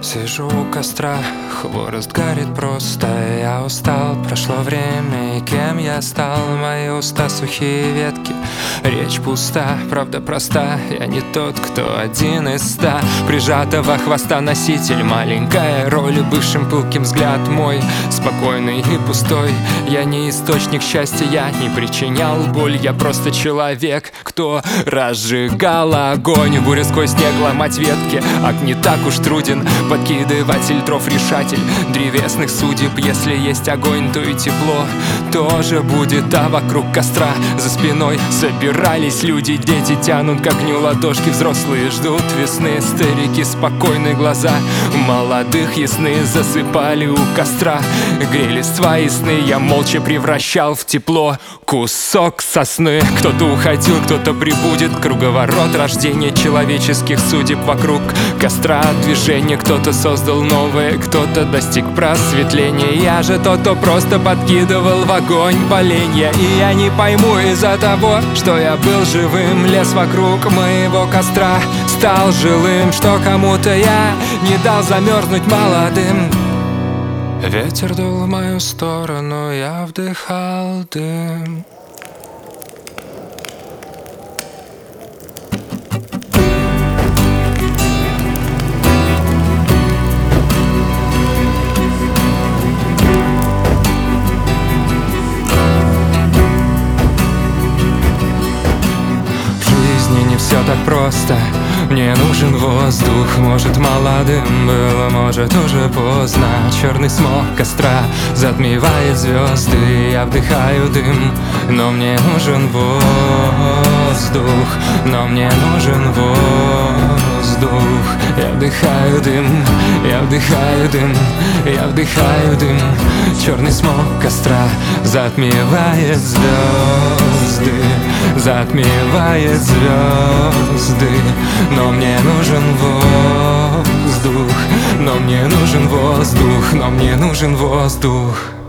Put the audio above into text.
Сижу у костра, хворост горит просто. Я устал, прошло время, и кем я стал? Мои уста сухие ветки, речь пуста, правда проста. Я не тот, кто один из 100 прижатого хвоста носитель. Маленькая роль, бывшим пылким взгляд мой, спокойный и пустой. Я не источник счастья, я не причинял боль. Я просто человек, кто разжигал огонь. Буря сквозь снег, ломать ветки, акт не так уж труден. Подкидыватель дров, решатель древесных судеб. Если есть огонь, то и тепло тоже будет. А вокруг костра за спиной собирались люди. Дети тянут к огню ладошки, взрослые ждут весны. Старики спокойные глаза молодых ясны. Засыпали у костра, грелись свои сны. Я молча превращал в тепло кусок сосны. Кто-то уходил, кто-то прибудет. Круговорот рождения человеческих судеб. Вокруг костра движение. Кто-то создал новое, кто-то достиг просветления. Я же тот, кто просто подкидывал в огонь поленья. И я не пойму из-за того, что я был живым. Лес вокруг моего костра стал жилым. Что кому-то я не дал замерзнуть молодым. Ветер дул в мою сторону, я вдыхал дым. Не все так просто, мне нужен воздух. Может, молодым было, может, уже поздно. Черный смог костра затмевает звезды. Я вдыхаю дым, но мне нужен воздух. Но мне нужен воздух. Я вдыхаю дым, я вдыхаю дым, я вдыхаю дым. Черный смог костра затмевает звезды. Затмевает звезды. Но мне нужен воздух. Но мне нужен воздух. Но мне нужен воздух.